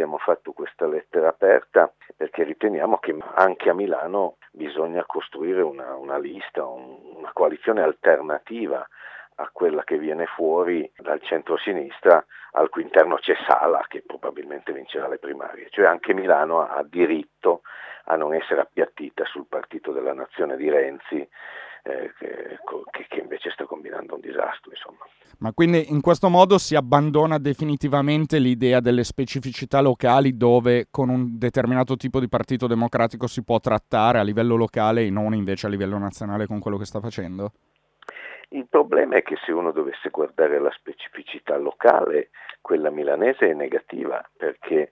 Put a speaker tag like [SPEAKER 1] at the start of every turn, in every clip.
[SPEAKER 1] abbiamo fatto questa lettera aperta perché riteniamo che anche a Milano bisogna costruire una lista, una coalizione alternativa a quella che viene fuori dal centro-sinistra, al cui interno c'è Sala, che probabilmente vincerà le primarie. Cioè anche Milano ha diritto a non essere appiattita sul partito della nazione di Renzi, che invece sta combinando un disastro, insomma.
[SPEAKER 2] Ma quindi in questo modo si abbandona definitivamente l'idea delle specificità locali, dove con un determinato tipo di partito democratico si può trattare a livello locale e non invece a livello nazionale con quello che sta facendo?
[SPEAKER 1] Il problema è che se uno dovesse guardare la specificità locale, quella milanese è negativa, perché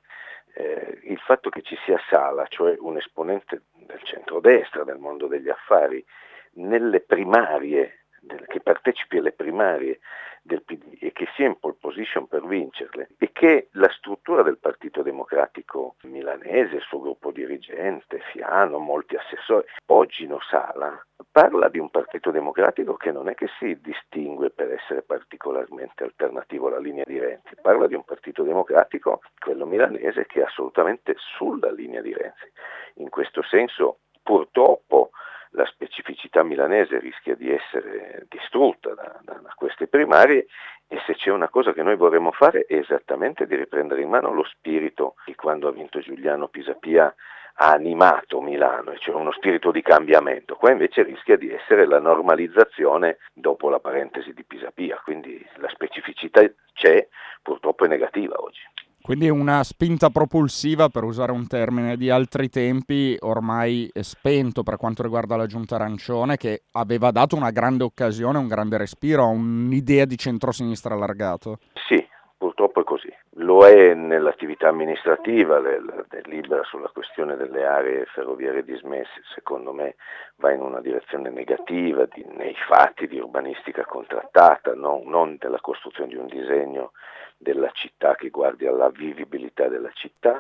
[SPEAKER 1] il fatto che ci sia Sala, cioè un esponente del centrodestra, del mondo degli affari, nelle primarie, che partecipi alle primarie del PD e che sia in pole position per vincerle, e che la struttura del Partito Democratico milanese, il suo gruppo dirigente, Fiano, molti assessori, poggino Sala, parla di un Partito Democratico che non è che si distingue per essere particolarmente alternativo alla linea di Renzi, parla di un Partito Democratico, quello milanese, che è assolutamente sulla linea di Renzi. In questo senso, purtroppo, la specificità milanese rischia di essere distrutta da queste primarie, e se c'è una cosa che noi vorremmo fare è esattamente di riprendere in mano lo spirito che quando ha vinto Giuliano Pisapia ha animato Milano, e cioè uno spirito di cambiamento. Qua invece rischia di essere la normalizzazione dopo la parentesi di Pisapia, quindi la specificità c'è, purtroppo è negativa oggi.
[SPEAKER 2] Quindi una spinta propulsiva, per usare un termine di altri tempi, ormai spento per quanto riguarda la giunta arancione, che aveva dato una grande occasione, un grande respiro a un'idea di centrosinistra allargato.
[SPEAKER 1] Sì, purtroppo è così. Lo è nell'attività amministrativa, del Libera sulla questione delle aree ferroviarie dismesse, secondo me va in una direzione negativa, nei fatti di urbanistica contrattata, non della costruzione di un disegno della città che guardi alla vivibilità della città,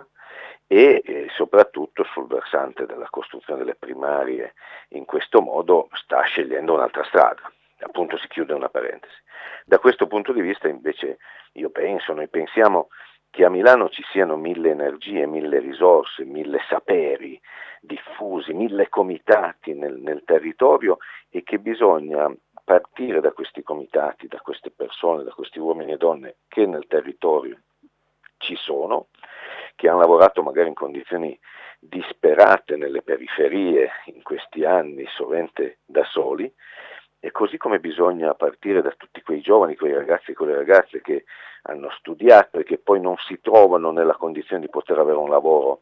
[SPEAKER 1] e soprattutto sul versante della costruzione delle primarie. In questo modo sta scegliendo un'altra strada, appunto si chiude una parentesi. Da questo punto di vista invece noi pensiamo che a Milano ci siano 1000 energie, 1000 risorse, 1000 saperi diffusi, 1000 comitati nel territorio, e che bisogna partire da questi comitati, da queste persone, da questi uomini e donne che nel territorio ci sono, che hanno lavorato magari in condizioni disperate nelle periferie in questi anni, sovente da soli, e così come bisogna partire da tutti quei giovani, quei ragazzi e quelle ragazze che hanno studiato e che poi non si trovano nella condizione di poter avere un lavoro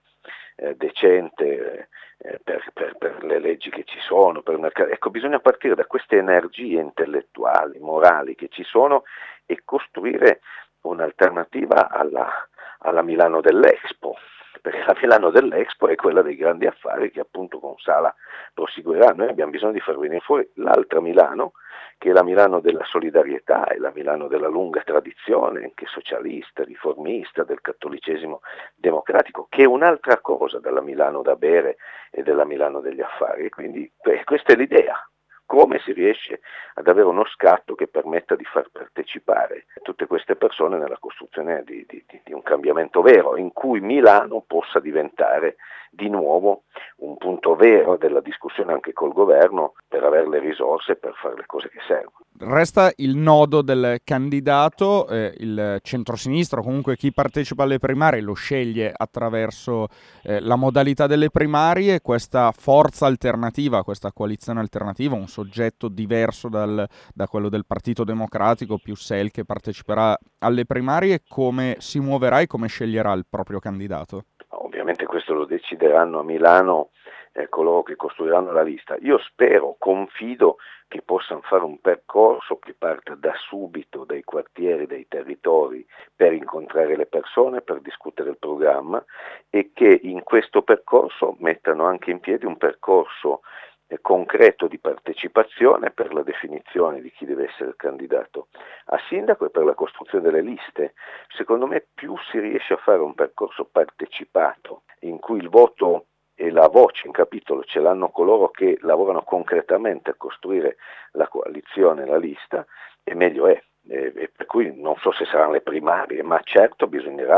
[SPEAKER 1] decente per le leggi che ci sono, per il mercato. Ecco, bisogna partire da queste energie intellettuali, morali che ci sono, e costruire un'alternativa alla Milano dell'Expo, perché la Milano dell'Expo è quella dei grandi affari che appunto con Sala proseguirà. Noi abbiamo bisogno di far venire fuori l'altra Milano, che è la Milano della solidarietà, è la Milano della lunga tradizione, anche socialista, riformista, del cattolicesimo democratico, che è un'altra cosa dalla Milano da bere e della Milano degli affari. E quindi questa è l'idea. Come si riesce ad avere uno scatto che permetta di far partecipare tutte queste persone nella costruzione di un cambiamento vero, in cui Milano possa diventare di nuovo un punto vero della discussione anche col governo, per avere le risorse per fare le cose che servono.
[SPEAKER 2] Resta il nodo del candidato, il centrosinistra, o comunque chi partecipa alle primarie lo sceglie attraverso la modalità delle primarie. Questa forza alternativa, questa coalizione alternativa, un soggetto diverso da quello del Partito Democratico, più SEL, che parteciperà alle primarie, come si muoverà e come sceglierà il proprio candidato?
[SPEAKER 1] Ovviamente questo lo decideranno a Milano coloro che costruiranno la lista. Io spero, confido che possano fare un percorso che parta da subito dai quartieri, dai territori, per incontrare le persone, per discutere il programma, e che in questo percorso mettano anche in piedi un percorso concreto di partecipazione per la definizione di chi deve essere il candidato a sindaco e per la costruzione delle liste. Secondo me più si riesce a fare un percorso partecipato, in cui il voto e la voce in capitolo ce l'hanno coloro che lavorano concretamente a costruire la coalizione, la lista, e meglio è. Per cui non so se saranno le primarie, ma certo bisognerà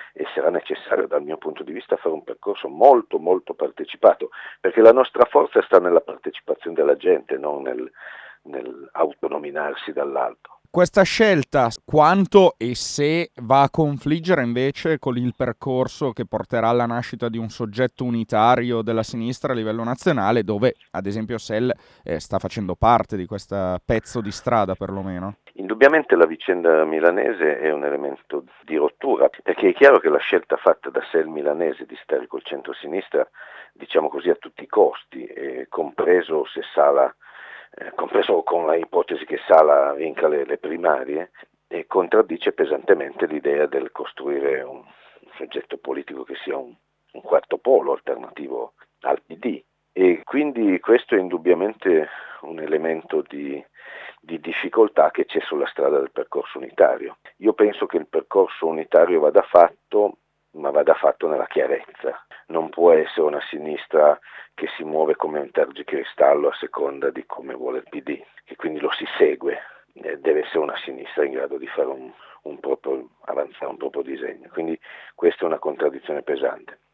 [SPEAKER 1] e sarà necessario dal mio punto di vista fare un percorso molto molto partecipato, perché la nostra forza sta nella partecipazione della gente, non nell'autonominarsi dall'alto.
[SPEAKER 2] Questa scelta quanto e se va a confliggere invece con il percorso che porterà alla nascita di un soggetto unitario della sinistra a livello nazionale, dove ad esempio SEL sta facendo parte di questo pezzo di strada perlomeno?
[SPEAKER 1] Indubbiamente la vicenda milanese è un elemento di rottura, perché è chiaro che la scelta fatta da SEL milanese di stare col centro-sinistra, diciamo così, a tutti i costi, compreso se Sala compreso con la ipotesi che Sala vinca le primarie, e contraddice pesantemente l'idea del costruire un soggetto politico che sia un quarto polo alternativo al PD. E quindi questo è indubbiamente un elemento di difficoltà che c'è sulla strada del percorso unitario. Io penso che il percorso unitario vada fatto, ma vada fatto nella chiarezza. Non può essere una sinistra che si muove come un tergicristallo a seconda di come vuole il PD, e quindi lo si segue. Deve essere una sinistra in grado di fare avanzare un proprio disegno. Quindi questa è una contraddizione pesante.